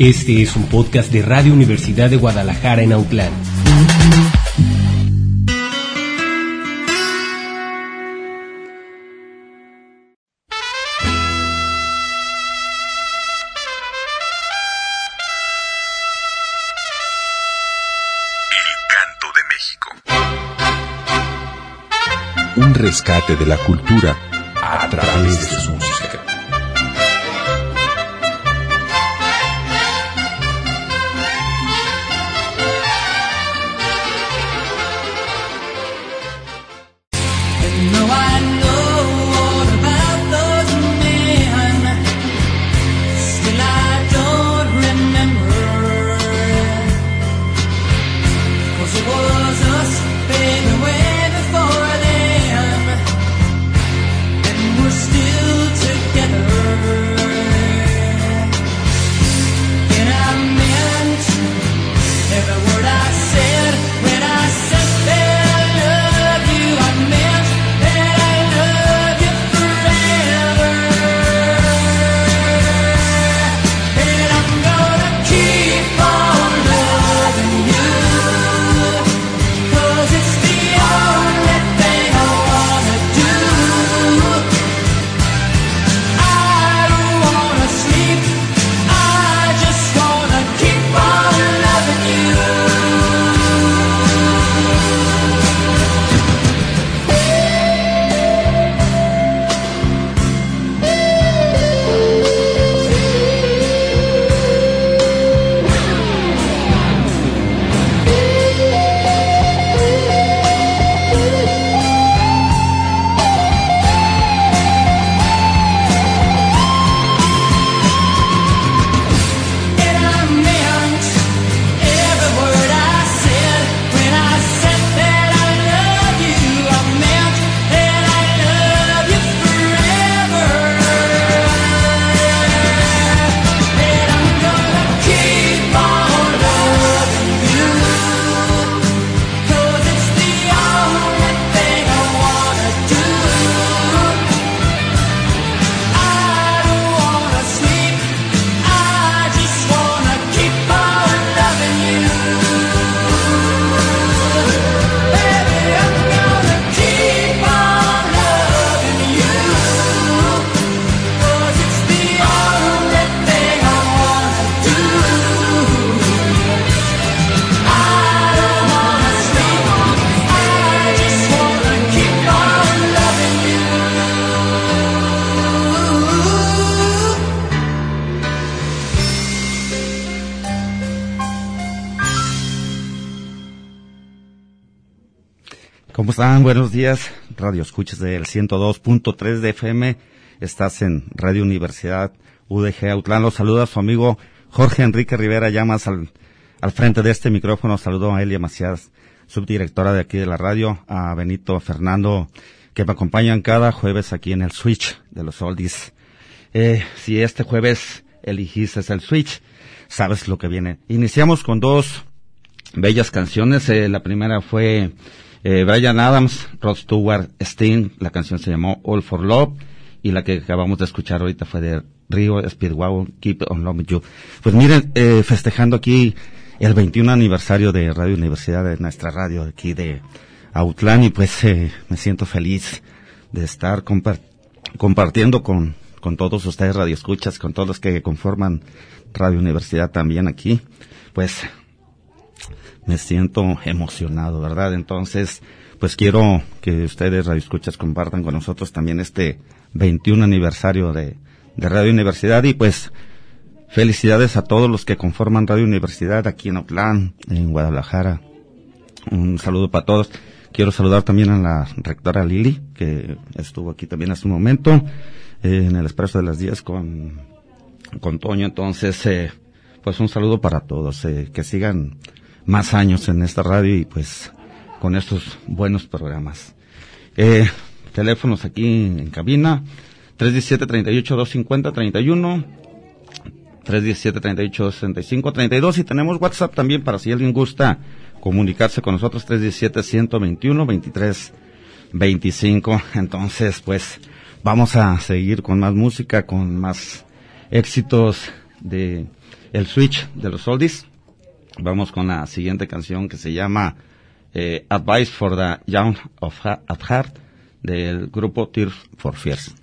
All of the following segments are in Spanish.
Este es un podcast de Radio Universidad de Guadalajara en Autlán. Un rescate de la cultura a través de su música. ¿Cómo están? Buenos días, Radio Escuchas del 102.3 de FM. Estás en Radio Universidad UDG Autlán. Los saluda su amigo Jorge Enrique Rivera Llamas al frente de este micrófono. Saludo a Elia Macías, subdirectora de aquí de la radio, a Benito Fernando, que me acompañan cada jueves aquí en el Switch de los Oldies. Si este jueves elegiste el Switch, sabes lo que viene. Iniciamos con dos bellas canciones. La primera fue Bryan Adams, Rod Stewart, Sting. La canción se llamó All for Love, y la que acabamos de escuchar ahorita fue de Rio Speedwagon, Keep on Loving You. Pues miren, festejando aquí el 21 aniversario de Radio Universidad, de nuestra radio aquí de Autlán, y pues me siento feliz de estar compartiendo con todos ustedes, radioescuchas, con todos los que conforman Radio Universidad también aquí. Pues me siento emocionado, ¿verdad? Entonces, pues quiero que ustedes, radioescuchas, compartan con nosotros también este 21 aniversario de Radio Universidad, y pues felicidades a todos los que conforman Radio Universidad aquí en Autlán, en Guadalajara. Un saludo para todos. Quiero saludar también a la rectora Lili, que estuvo aquí también hace un momento, en el Expreso de las 10 con Toño. Entonces, pues un saludo para todos, que sigan más años en esta radio y pues con estos buenos programas. Teléfonos aquí en cabina, 317-38-250-31, 317-38-65-32, y tenemos WhatsApp también para si alguien gusta comunicarse con nosotros, 317-121-23-25. Entonces, pues, vamos a seguir con más música, con más éxitos de el switch de los oldies. Vamos con la siguiente canción que se llama Advice for the Young at Heart del grupo Tears for Fears.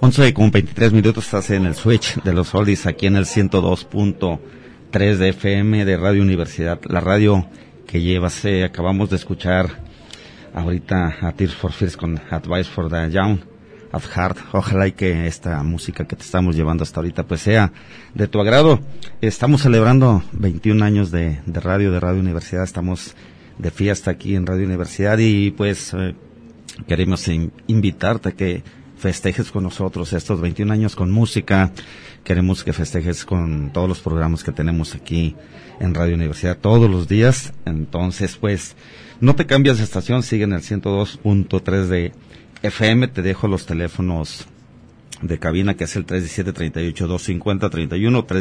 11:23, estás en el switch de los oldies aquí en el 102.3 de FM de Radio Universidad, la radio que llevas. Acabamos de escuchar ahorita a Tears for Fears con Advice for the Young at Heart. Ojalá y que esta música que te estamos llevando hasta ahorita pues sea de tu agrado. Estamos celebrando 21 años de Radio Universidad, estamos de fiesta aquí en Radio Universidad y pues queremos invitarte a que festejes con nosotros estos 21 años con música. Queremos que festejes con todos los programas que tenemos aquí en Radio Universidad todos los días. Entonces, pues, no te cambias de estación, sigue en el 102.3 de FM. Te dejo los teléfonos de cabina, que es el 317-38-250-31,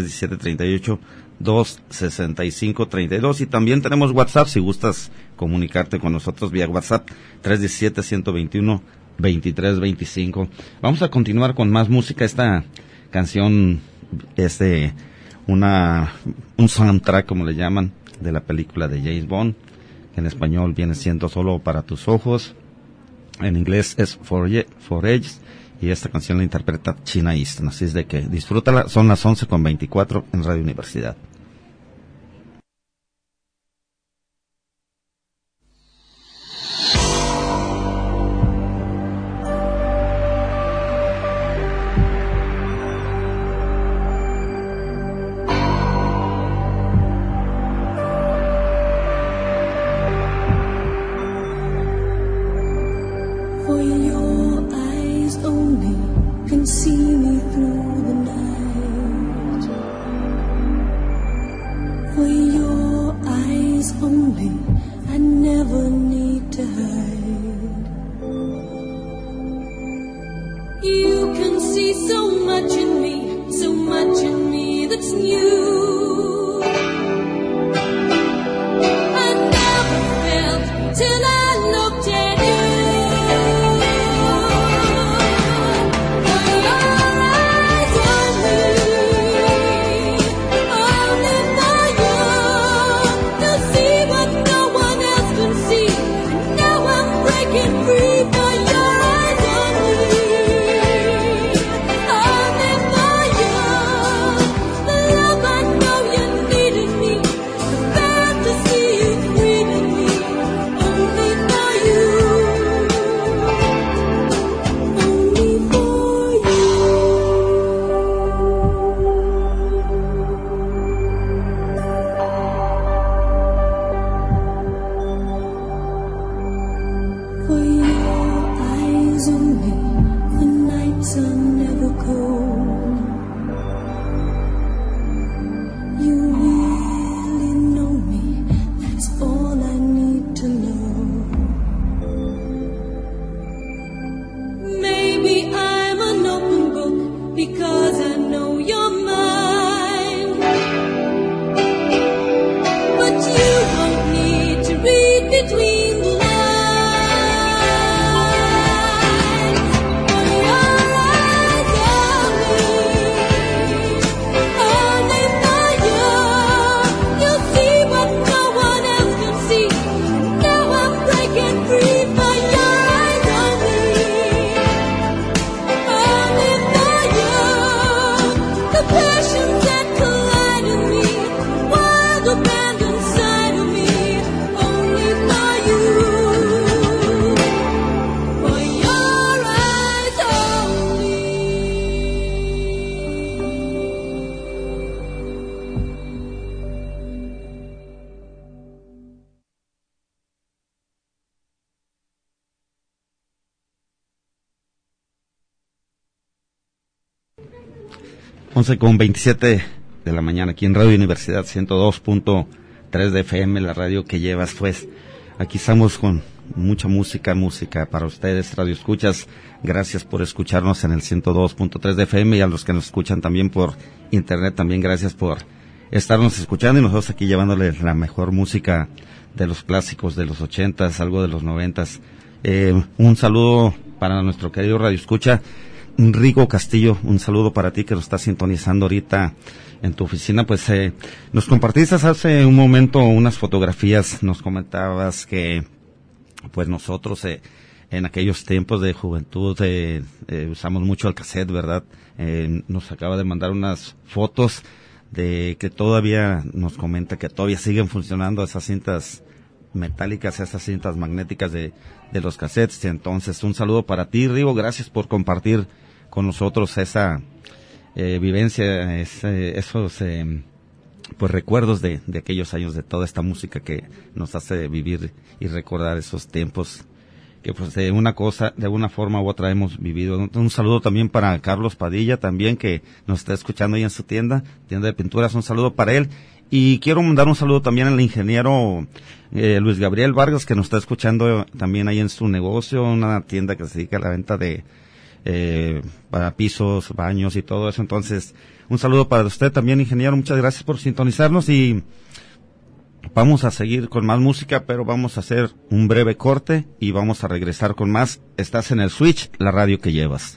317-38-265-32. Y también tenemos WhatsApp, si gustas comunicarte con nosotros vía WhatsApp, 317-121-2325. Vamos a continuar con más música. Esta canción es de un soundtrack, como le llaman, de la película de James Bond, que en español viene siendo Solo para tus ojos. En inglés es For Edge, y esta canción la interpreta China Easton. Así es de que disfrútala. Son las 11:24 en Radio Universidad. Con 27 de la mañana aquí en Radio Universidad 102.3 de FM, la radio que llevas. Pues aquí estamos con mucha música para ustedes, radio escuchas. Gracias por escucharnos en el 102.3 de FM, y a los que nos escuchan también por internet, también gracias por estarnos escuchando, y nosotros aquí llevándoles la mejor música de los clásicos de los 80s, algo de los 90s. Un saludo para nuestro querido radio escucha Rigo Castillo, un saludo para ti que lo estás sintonizando ahorita en tu oficina. Pues nos compartiste hace un momento unas fotografías, nos comentabas que pues nosotros en aquellos tiempos de juventud usamos mucho el cassette, ¿verdad? Nos acaba de mandar unas fotos de que todavía nos comenta que todavía siguen funcionando esas cintas metálicas, esas cintas magnéticas de los cassettes. Entonces, un saludo para ti, Rigo, gracias por compartir con nosotros esa vivencia, esos pues recuerdos de aquellos años, de toda esta música que nos hace vivir y recordar esos tiempos que pues de una forma u otra hemos vivido. Un saludo también para Carlos Padilla, también, que nos está escuchando ahí en su tienda de pinturas. Un saludo para él. Y quiero mandar un saludo también al ingeniero Luis Gabriel Vargas, que nos está escuchando también ahí en su negocio, una tienda que se dedica a la venta de para pisos, baños y todo eso. Entonces, un saludo para usted también, ingeniero. Muchas gracias por sintonizarnos y vamos a seguir con más música, pero vamos a hacer un breve corte y vamos a regresar con más. Estás en el Switch, la radio que llevas.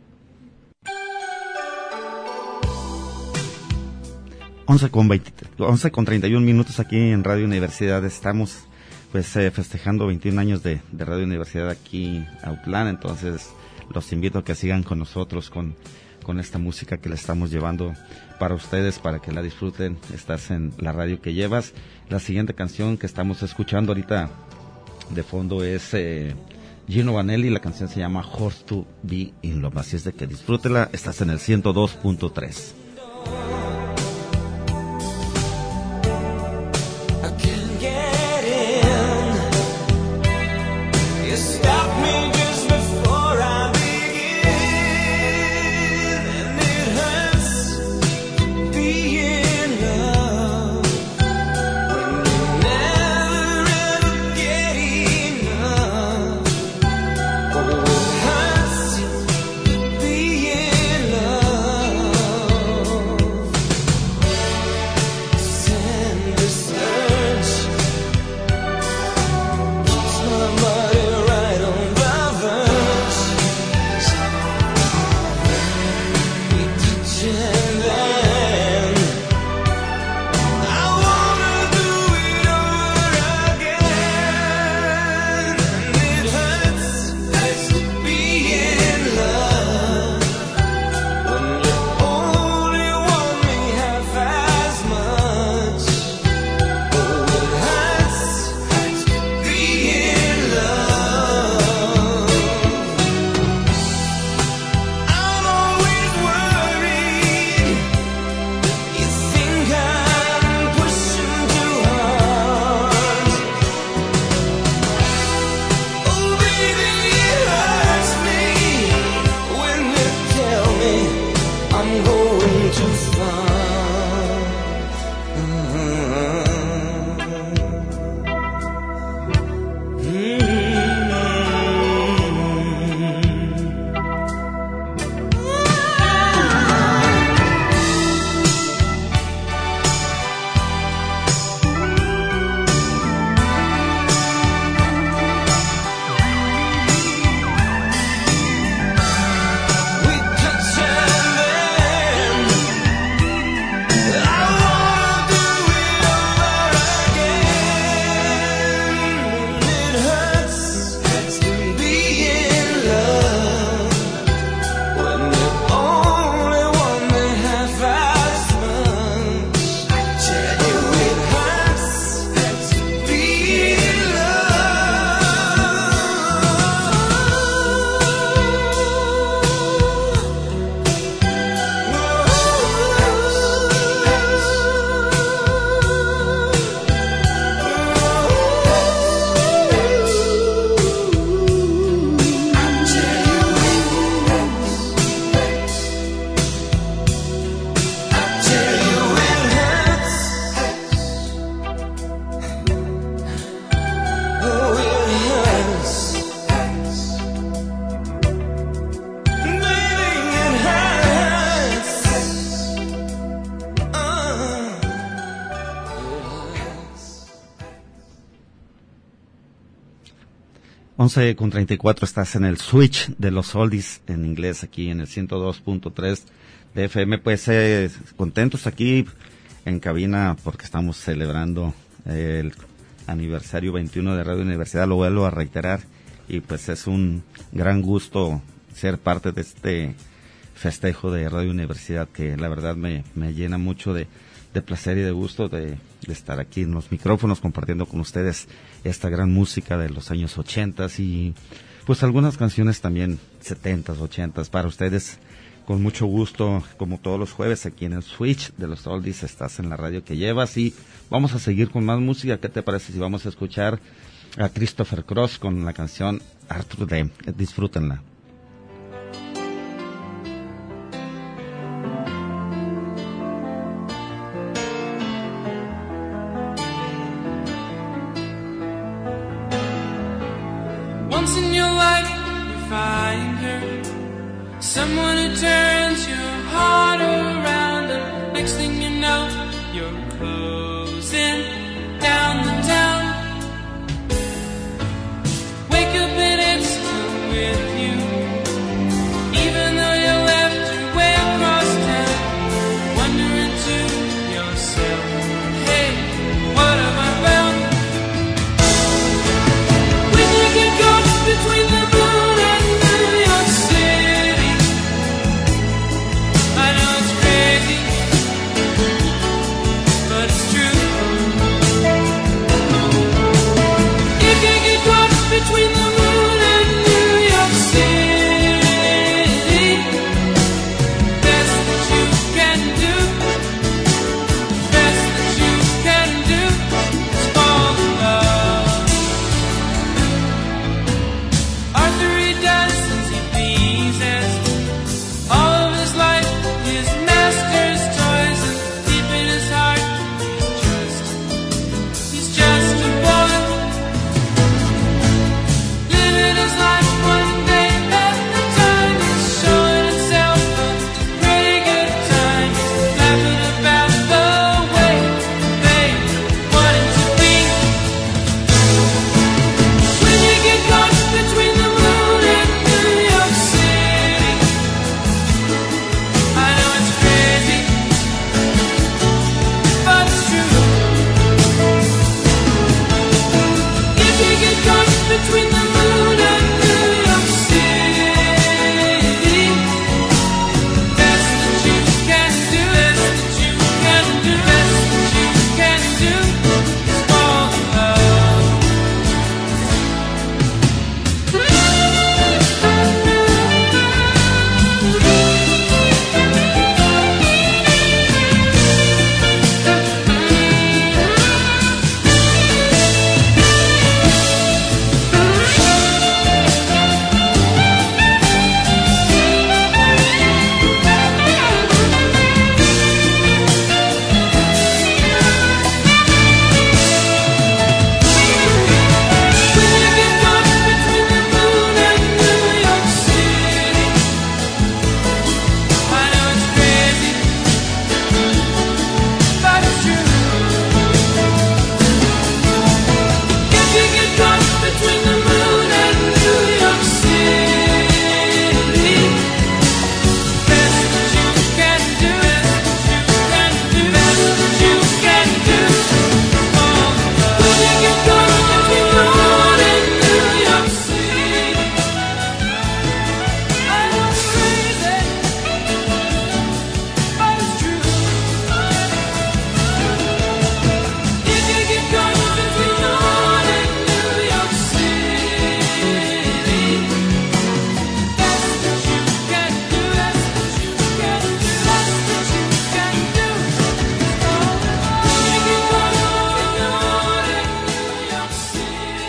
11:31 aquí en Radio Universidad. Estamos pues festejando 21 años de Radio Universidad aquí en Autlán. Entonces los invito a que sigan con nosotros con esta música que le estamos llevando para ustedes, para que la disfruten. Estás en la radio que llevas. La siguiente canción que estamos escuchando ahorita de fondo es Gino Vanelli. La canción se llama Horse to Be in Love. Así es de que disfrútela. Estás en el 102.3. Con 34 estás en el Switch de los oldies en inglés aquí en el 102.3 de FM. Pues contentos aquí en cabina porque estamos celebrando el aniversario 21 de Radio Universidad, lo vuelvo a reiterar, y pues es un gran gusto ser parte de este festejo de Radio Universidad, que la verdad me llena mucho de placer y de gusto de estar aquí en los micrófonos compartiendo con ustedes esta gran música de los años 80 y pues algunas canciones también 70s, 80s para ustedes. Con mucho gusto, como todos los jueves aquí en el Switch de los Oldies, estás en la radio que llevas y vamos a seguir con más música. ¿Qué te parece si vamos a escuchar a Christopher Cross con la canción Arthur Dame? Disfrútenla. Once in your life you find her, someone who turns your heart around, and next thing you know, you're closing down the town. Wake up and it's still with you, even though you left your way across town. Wondering to yourself, hey, what have I found? When you get caught between the moon and New York City, I know it's crazy, but it's true. You can get caught between the moon and New York City. Best that you can do, best that you can do is fall in love. Arthur, he does as he pleases. All of his life, his master's toys, and deep in his heart, he's just a boy, living his life one day at a time. He's showing himself a pretty good time. He's laughing about the way they wanted to be. When you get caught between the moon and New York City, I know it's crazy, but it's true. If you get caught between the moon and New York City, best that you can do, best that you can do, best that you can do is fall in love. When you get caught between the moon and New York City, I know it's crazy, but it's true. If you get caught between the moon and New York City, best that you can do, best that you can do, fall in love. When you get caught between the moon and New York City, I know it's crazy, but it's true. If you get caught between the moon and New York City, best that you can do, best that you can do, best that you can do is fall in love. When you get caught between the moon and New York City,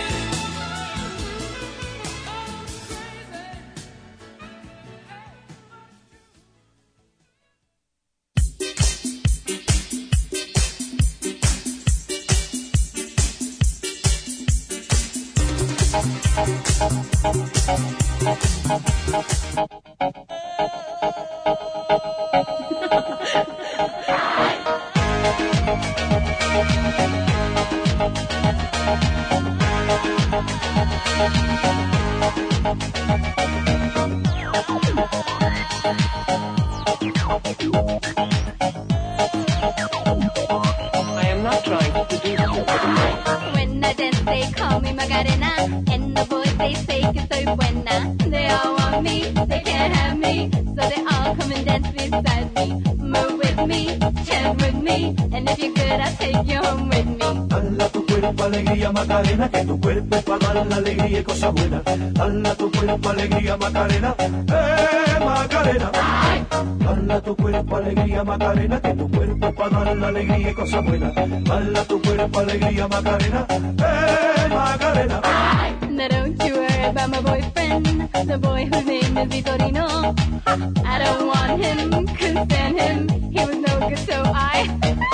I am not trying to seduce you. When I dance, they call me Macarena, and the boys they say que buena. They all want me, they can't have me, so they all come and dance beside me. Move with me, chant with me, and if you're good, I'll take you home with me. Dala tu cuerpo alegría Macarena, que tu cuerpo es para dar la alegría y cosa buena. Dala tu cuerpo alegría Macarena, Macarena. Dala tu cuerpo alegría Macarena, que tu cuerpo es para dar la alegría y cosa buena. Dala tu cuerpo alegría Macarena, Macarena. Now don't you worry about my boyfriend, the boy whose name is Vitorino. I don't want him, couldn't stand him, he was no good, so I...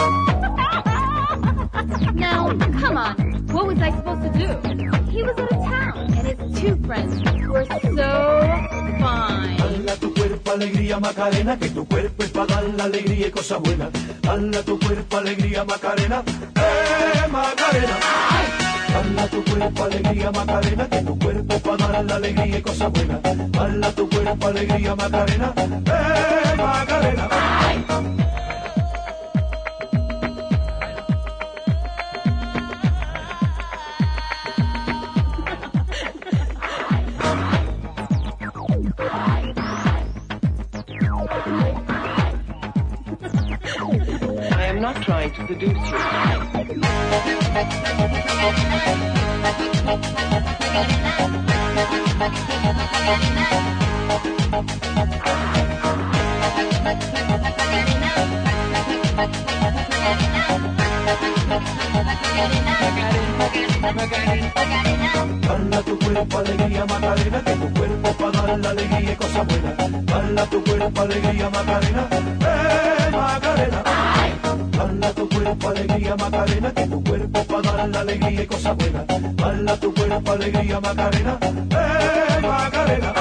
Now, come on, what was I supposed to do? He was out of town, and his two friends were so fine. Dala tu cuerpo alegría Macarena, que tu cuerpo es para dar la alegría y cosa buena. Dala tu cuerpo alegría Macarena, Macarena. Dala tu cuerpo alegría Macarena, que tu cuerpo es para dar la alegría y cosa buena. Dala tu cuerpo alegría Macarena, Macarena. I am not trying to seduce you. Dala tu cuerpo alegría Macarena, que tu cuerpo para dar la alegría y cosa buena. Dala tu cuerpo alegría Macarena, Macarena. Dala tu cuerpo alegría Macarena, que tu cuerpo para dar la alegría y cosa buena. Dala tu cuerpo alegría Macarena, Macarena.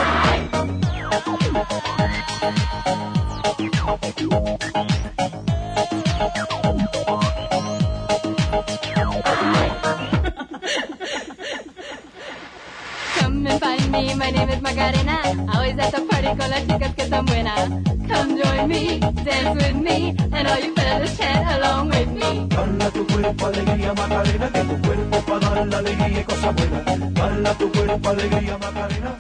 Come and find me, my name is Macarena. Always at the party con las chicas que están buenas. Come join me, dance with me, and all you fellas chant along with me. Dala tu cuerpo alegría Macarena, que tu cuerpo para dar la alegría y cosa buena. Dala tu cuerpo alegría Macarena,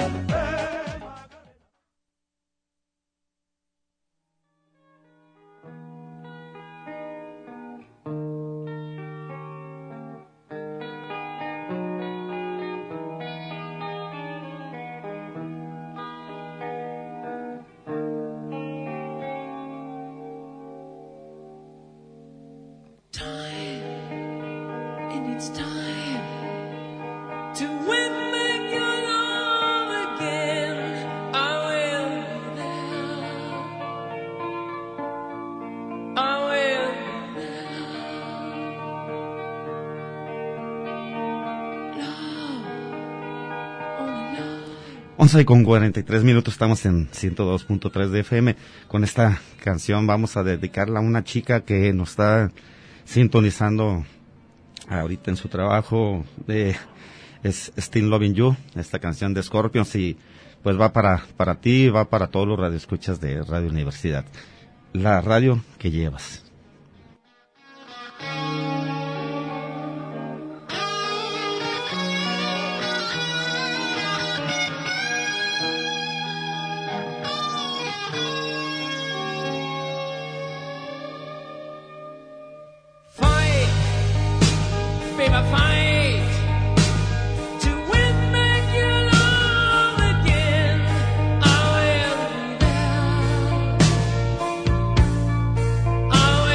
It's time to win back your love again. I will be there. I will be there. Love, only love. 11:43 estamos en 102.3 de FM. Con esta canción vamos a dedicarla a una chica que nos está sintonizando ahorita en su trabajo, es Still Loving You, esta canción de Scorpions, y pues va para ti, va para todos los radioescuchas de Radio Universidad, la radio que llevas. I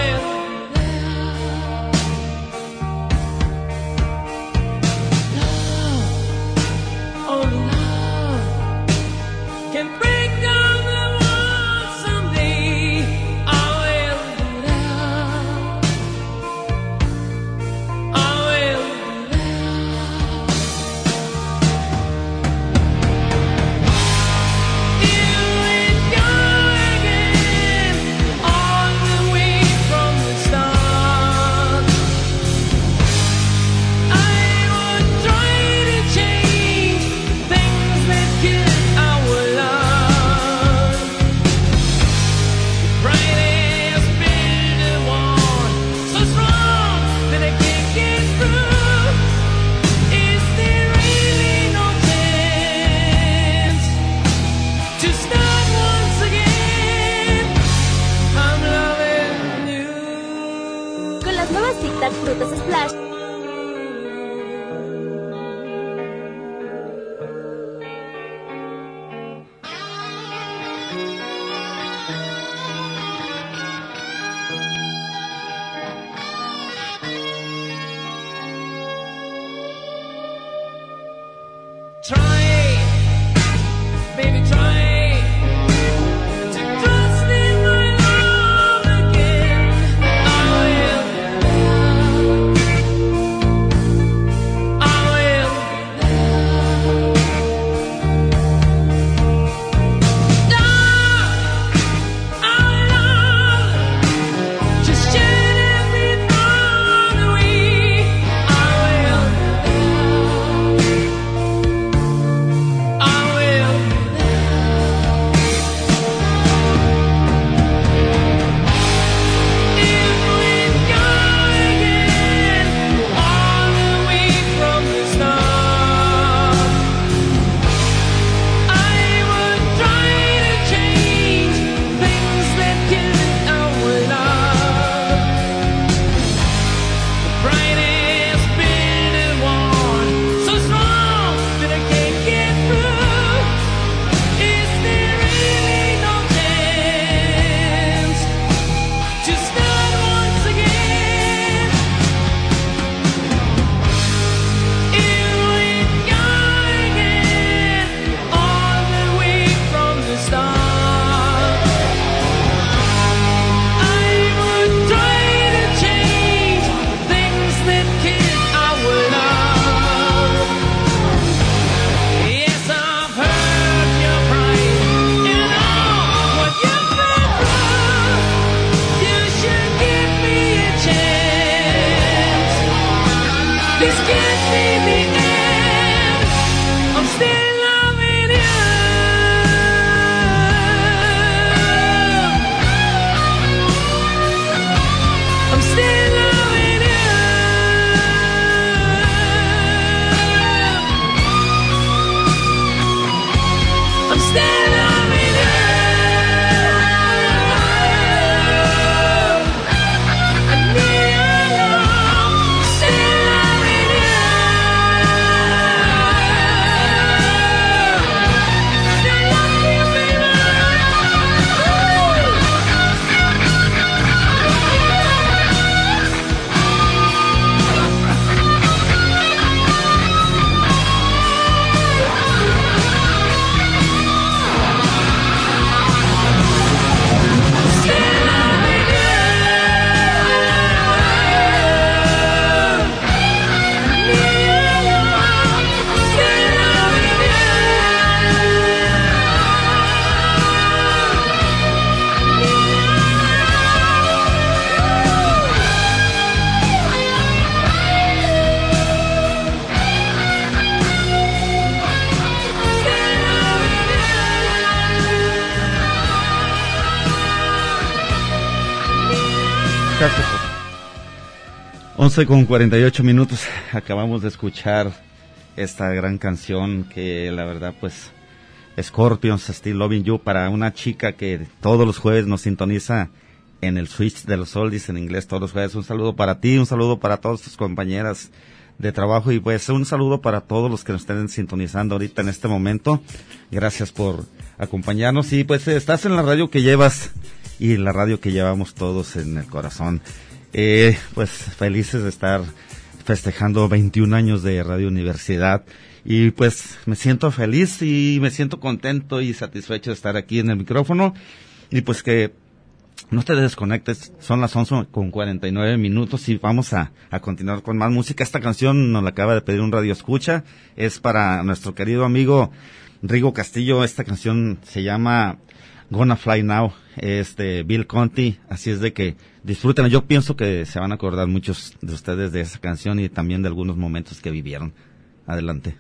11:48 acabamos de escuchar esta gran canción que la verdad pues Scorpions, Still Loving You, para una chica que todos los jueves nos sintoniza en el Switch de los Oldies en inglés todos los jueves. Un saludo para ti, un saludo para todas tus compañeras de trabajo y pues un saludo para todos los que nos estén sintonizando ahorita en este momento. Gracias por acompañarnos y pues estás en la radio que llevas y la radio que llevamos todos en el corazón. Pues felices de estar festejando 21 años de Radio Universidad y pues me siento feliz y me siento contento y satisfecho de estar aquí en el micrófono y pues que no te desconectes, son las 11:49 y vamos a continuar con más música. Esta canción nos la acaba de pedir un radio escucha, es para nuestro querido amigo Rigo Castillo. Esta canción se llama Gonna Fly Now, es de Bill Conti, así es de que disfruten. Yo pienso que se van a acordar muchos de ustedes de esa canción y también de algunos momentos que vivieron. Adelante.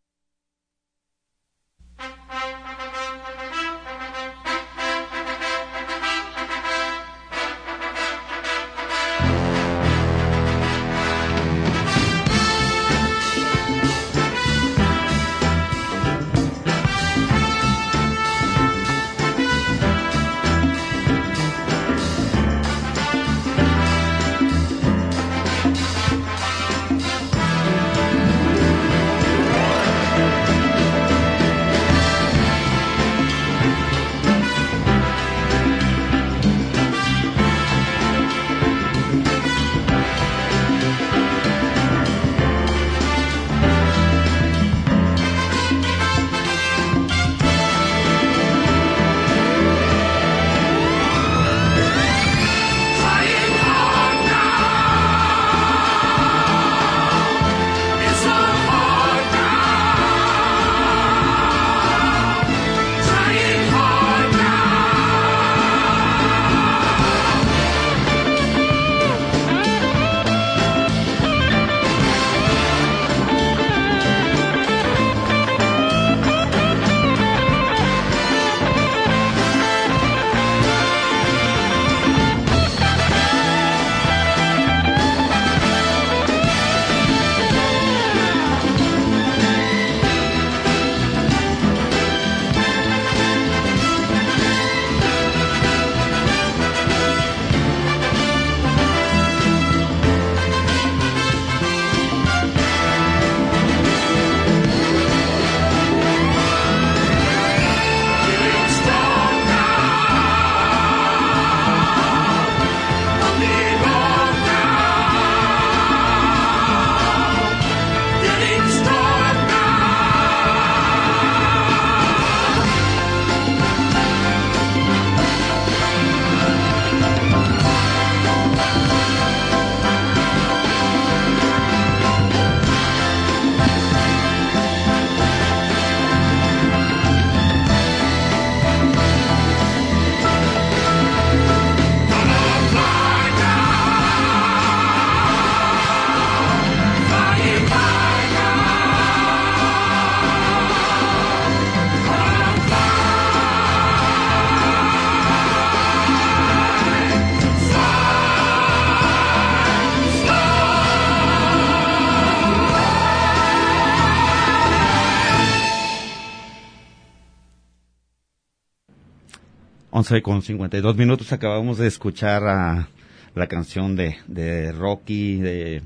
Con 52 minutos acabamos de escuchar a la canción de Rocky,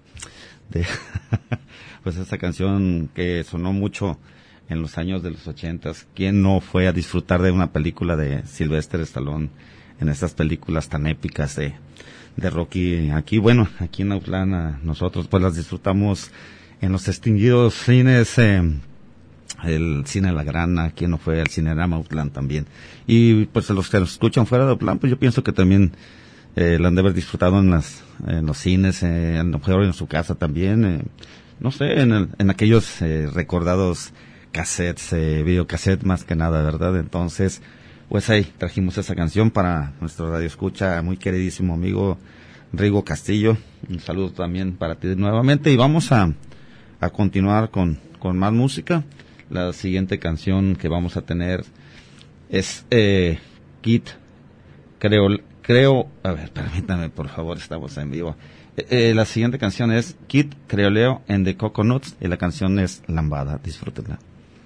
pues esta canción que sonó mucho en los años de los 80s. ¿Quién no fue a disfrutar de una película de Sylvester Stallone en estas películas tan épicas de Rocky? Aquí en Autlán nosotros pues las disfrutamos en los extinguidos cines, el Cine La Grana. ¿Quién no fue al Cinerama Autlán también? Y pues los que nos escuchan fuera de Autlán, pues yo pienso que también la han de haber disfrutado en los cines, a lo mejor en su casa también, no sé, en aquellos recordados cassettes, videocassettes más que nada, ¿verdad? Entonces, pues ahí trajimos esa canción para nuestro radio escucha, muy queridísimo amigo Rigo Castillo. Un saludo también para ti nuevamente y vamos a continuar con más música. La siguiente canción que vamos a tener es Kid creo, a ver, permítame por favor, estamos en vivo. La siguiente canción es Kid Creoleo and the Coconuts y la canción es Lambada. Disfrútenla.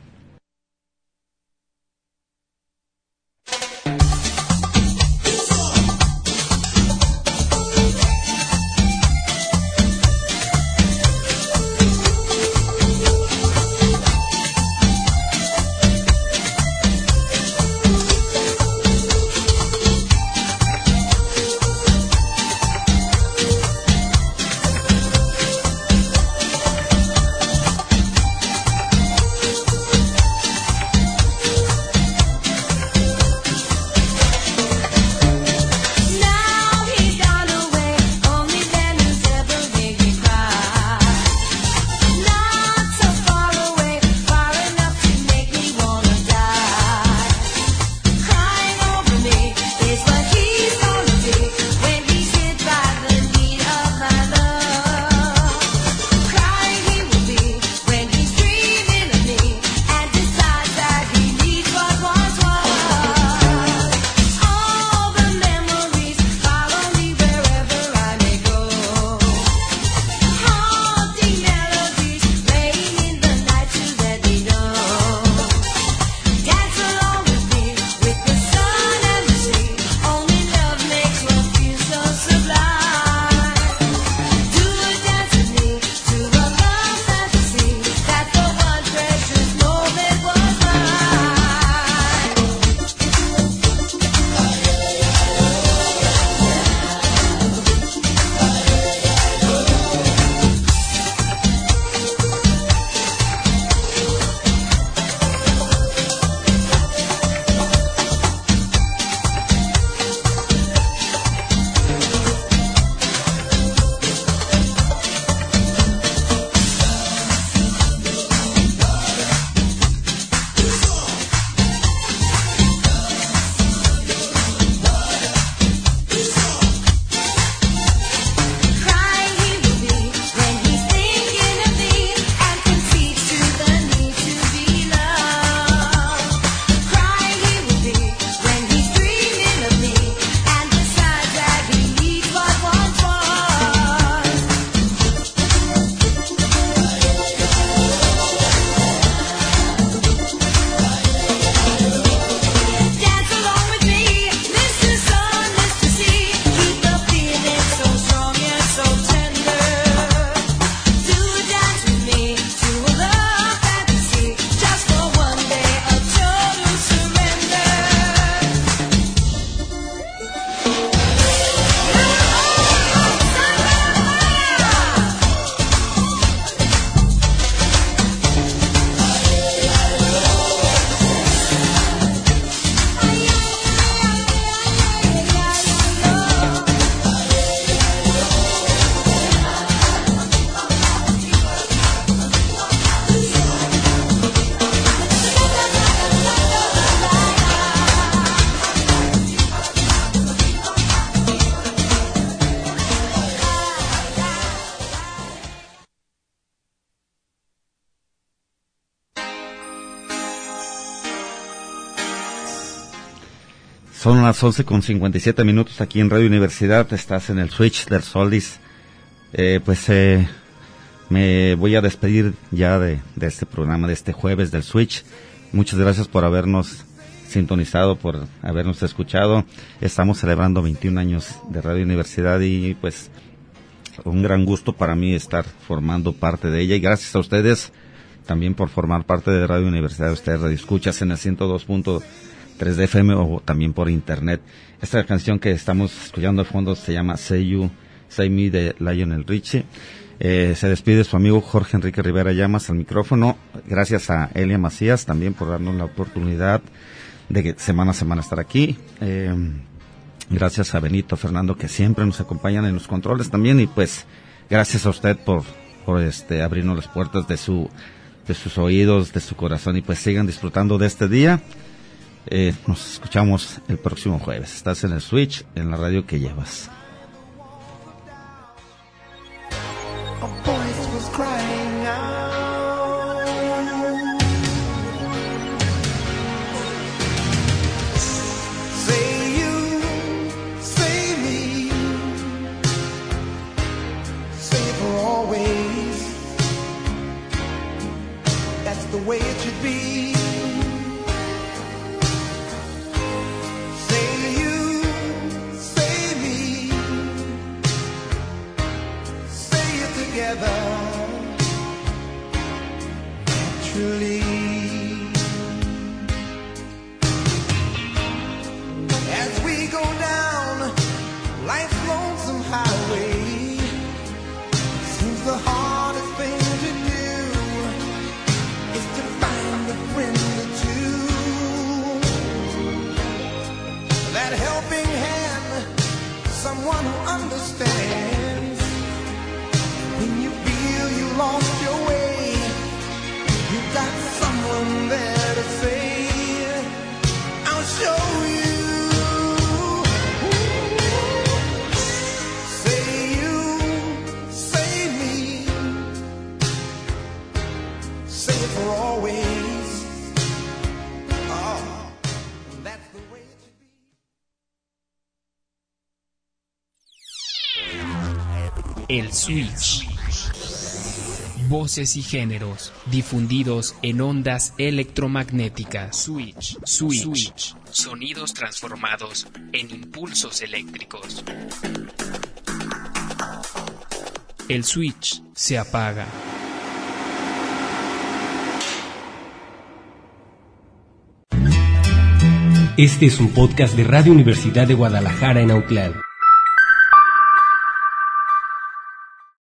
Son las 11:57 aquí en Radio Universidad. Estás en el Switch del Solis. Me voy a despedir ya de este programa, de este jueves del Switch. Muchas gracias por habernos sintonizado, por habernos escuchado. Estamos celebrando 21 años de Radio Universidad y pues un gran gusto para mí estar formando parte de ella. Y gracias a ustedes también por formar parte de Radio Universidad. Ustedes radioescuchas en el 102.3 de FM o también por internet. Esta canción que estamos escuchando de fondo se llama Say Me de Lionel Richie. Se despide su amigo Jorge Enrique Rivera Llamas al micrófono. Gracias a Elia Macías también por darnos la oportunidad de semana a semana estar aquí. Gracias a Benito, Fernando, que siempre nos acompañan en los controles también. Y pues gracias a usted por abrirnos las puertas de sus oídos, de su corazón. Y pues sigan disfrutando de este día. Nos escuchamos el próximo jueves. Estás en el Switch, en la radio que llevas. Say El Switch. Voces y géneros difundidos en ondas electromagnéticas. Switch. Sonidos transformados en impulsos eléctricos. El switch se apaga. Este es un podcast de Radio Universidad de Guadalajara en Autlán.